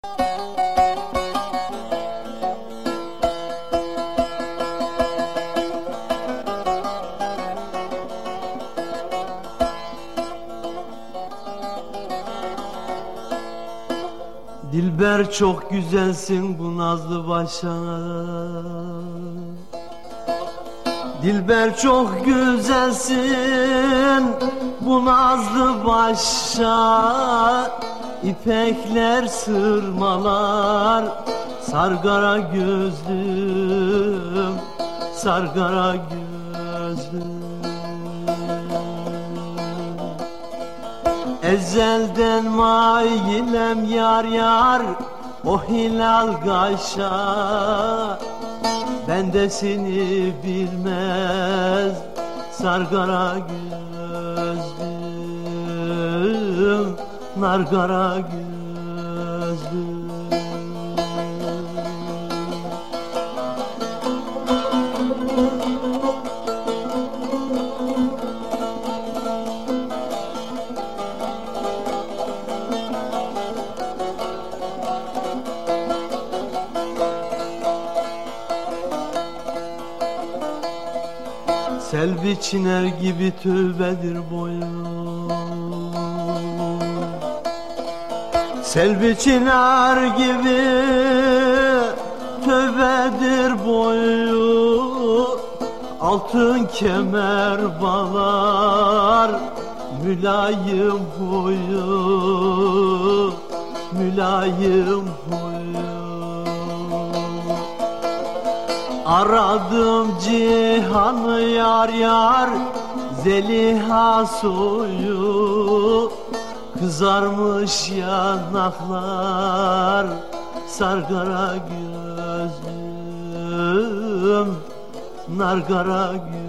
Dilber çok güzelsin bu nazlı başa. Dilber çok güzelsin bu nazlı başa. İpekler sırmalar sargara gözlüm, sargara gözlüm. Ezelden mailem yar yar o hilal gaşa. Ben de seni bilmez sargara gözlüm, nargara gözlüm. Selvi çiner gibi tövbedir boyun, selvi çiner gibi tövbedir boyu. Altın kemer bağlar mülayim huyu, mülayim huyu. Aradım cihanı yar yar Zeliha soyu. Kızarmış yanaklar sargara gözlüm, nargara gözlüm.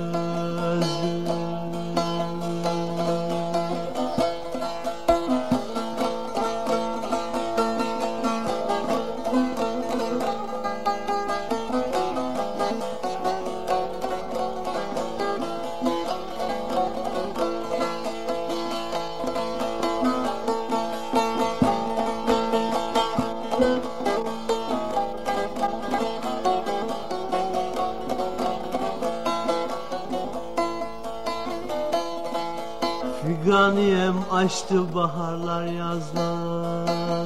Figaniyem açtı baharlar yazlar,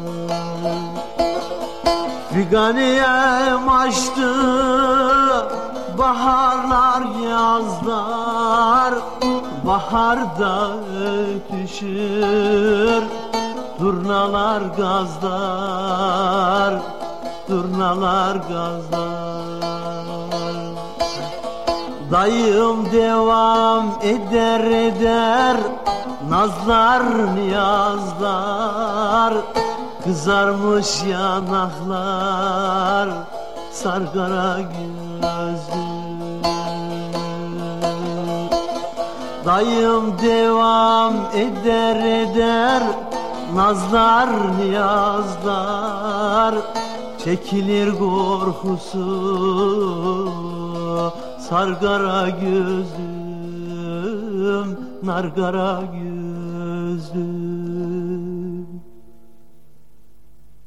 figaniyem açtı baharlar yazlar. Baharda ötüşür turnalar gazlar, turnalar gazlar. Dayım devam eder eder nazlar niyazlar. Kızarmış yanaklar sargara gözlüm. Dayım devam eder eder nazlar niyazlar. Çekilir korkusu sargara gözlüm, nargara gözlüm.